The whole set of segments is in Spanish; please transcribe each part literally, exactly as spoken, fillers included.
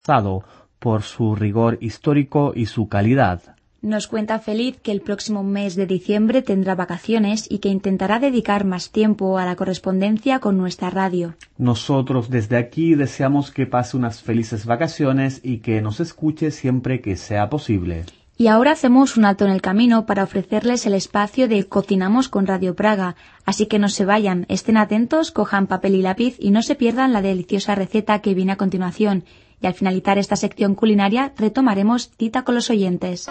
por su rigor histórico y su calidad. Nos cuenta Feliz que el próximo mes de diciembre tendrá vacaciones y que intentará dedicar más tiempo a la correspondencia con nuestra radio. Nosotros desde aquí deseamos que pase unas felices vacaciones y que nos escuche siempre que sea posible. Y ahora hacemos un alto en el camino para ofrecerles el espacio de Cocinamos con Radio Praga, así que no se vayan, estén atentos, cojan papel y lápiz y no se pierdan la deliciosa receta que viene a continuación. Y al finalizar esta sección culinaria retomaremos cita con los oyentes.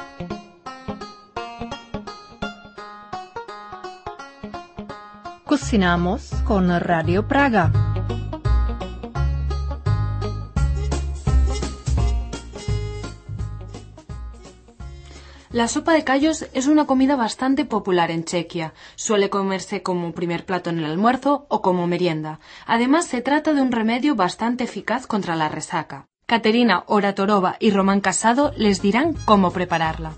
Cocinamos con Radio Praga. La sopa de callos es una comida bastante popular en Chequia. Suele comerse como primer plato en el almuerzo o como merienda. Además, se trata de un remedio bastante eficaz contra la resaca. Caterina Oratorova y Román Casado les dirán cómo prepararla.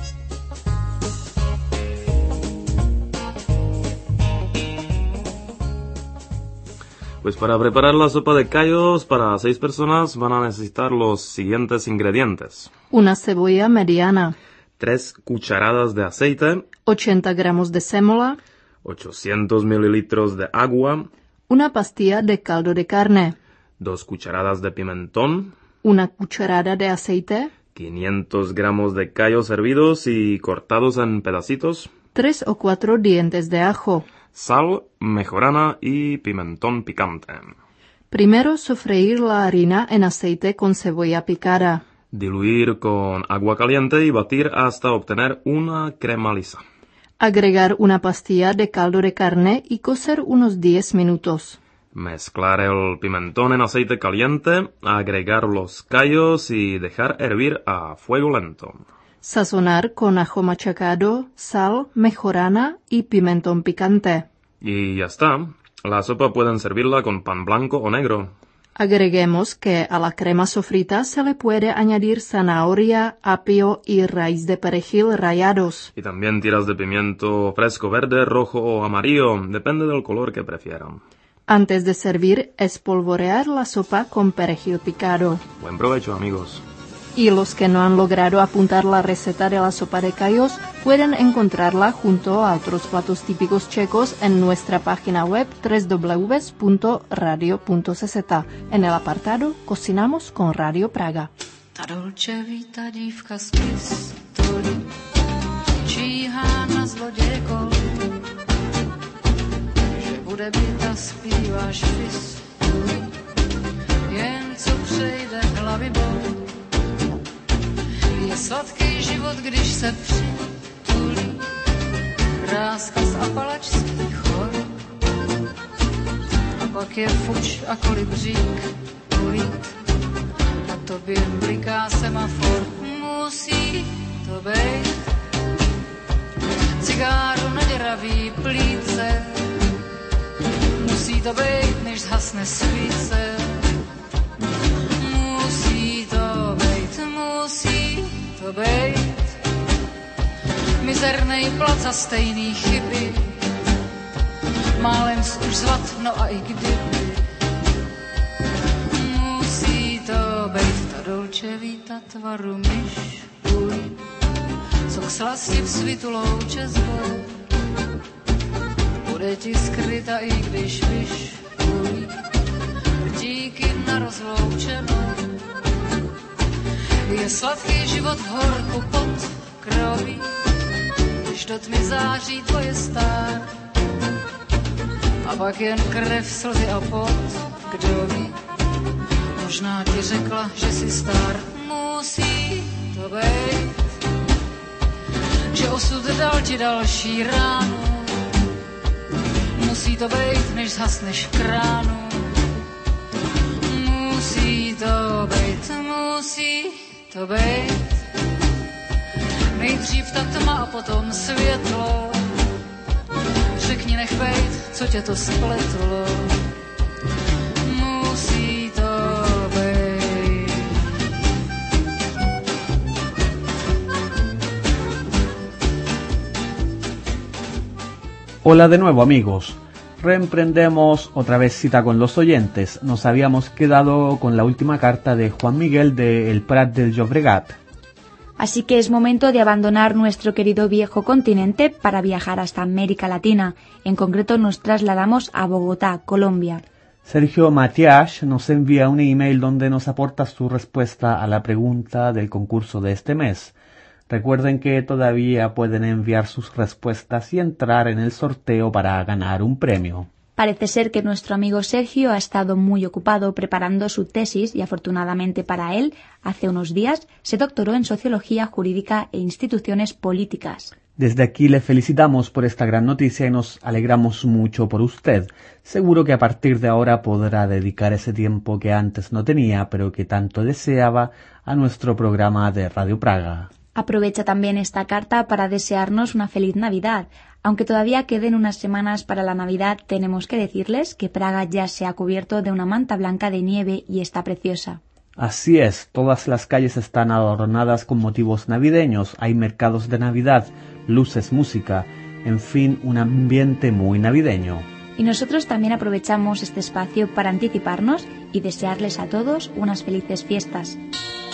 Pues para preparar la sopa de callos para seis personas van a necesitar los siguientes ingredientes. Una cebolla mediana. Tres cucharadas de aceite. ochenta gramos de sémola. ochocientos mililitros de agua. Una pastilla de caldo de carne. Dos cucharadas de pimentón. Una cucharada de aceite. quinientos gramos de callos hervidos y cortados en pedacitos. Tres o cuatro dientes de ajo. Sal, mejorana y pimentón picante. Primero sofreír la harina en aceite con cebolla picada. Diluir con agua caliente y batir hasta obtener una crema lisa. Agregar una pastilla de caldo de carne y cocer unos diez minutos. Mezclar el pimentón en aceite caliente, agregar los callos y dejar hervir a fuego lento. Sazonar con ajo machacado, sal, mejorana y pimentón picante. Y ya está. La sopa pueden servirla con pan blanco o negro. Agreguemos que a la crema sofrita se le puede añadir zanahoria, apio y raíz de perejil rallados. Y también tiras de pimiento fresco verde, rojo o amarillo, depende del color que prefieran. Antes de servir, espolvorear la sopa con perejil picado. Buen provecho, amigos. Y los que no han logrado apuntar la receta de la sopa de callos pueden encontrarla junto a otros platos típicos checos en nuestra página web doble u doble u doble u punto radio punto c z en el apartado Cocinamos con Radio Praga. Ta dolčevita dívka z pistoli číhá na zlodějko, že bude bita, zpíváš fistuli, jen co přejde hlavy bol. Je sladký život, když se přitulí kráska z apalačských hor. A pak je fuč a kolibřík ulít, na tobě bliká semafor. Musí to bejt cigáru na děravý plíce, musí to bejt, než zhasne svíce. Musí to bejt, musí to bejt mizernej plat za stejný chyby, málem už zvat, no a i kdyby. Musí to bejt ta dolčevita tvaru myš půj, co k slasti v svitu louče zbor, bude ti skryta, i když vyš půj, díky na rozloučenou. Je sladký život v horku pod kroví, když do tmy září tvoje stár. A pak jen krev, slzy a pot, kdo ví, možná ti řekla, že jsi star. Musí to bejt, že osud dal ti další ránu. Musí to bejt, než zhasneš v kránu. Musí to bejt, musí to bejt, nejdřív ta tma a potom světlo. Řekni, nech bejt, co tě to spletlo. Musí to bejt. Hola de nuevo, amigos. Reemprendemos otra vez cita con los oyentes. Nos habíamos quedado con la última carta de Juan Miguel de El Prat del Llobregat. Así que es momento de abandonar nuestro querido viejo continente para viajar hasta América Latina. En concreto nos trasladamos a Bogotá, Colombia. Sergio Matias nos envía un email donde nos aporta su respuesta a la pregunta del concurso de este mes. Recuerden que todavía pueden enviar sus respuestas y entrar en el sorteo para ganar un premio. Parece ser que nuestro amigo Sergio ha estado muy ocupado preparando su tesis y afortunadamente para él, hace unos días, se doctoró en Sociología Jurídica e Instituciones Políticas. Desde aquí le felicitamos por esta gran noticia y nos alegramos mucho por usted. Seguro que a partir de ahora podrá dedicar ese tiempo que antes no tenía, pero que tanto deseaba, a nuestro programa de Radio Praga. Aprovecha también esta carta para desearnos una feliz Navidad. Aunque todavía queden unas semanas para la Navidad, tenemos que decirles que Praga ya se ha cubierto de una manta blanca de nieve y está preciosa. Así es, todas las calles están adornadas con motivos navideños, hay mercados de Navidad, luces, música, en fin, un ambiente muy navideño. Y nosotros también aprovechamos este espacio para anticiparnos y desearles a todos unas felices fiestas.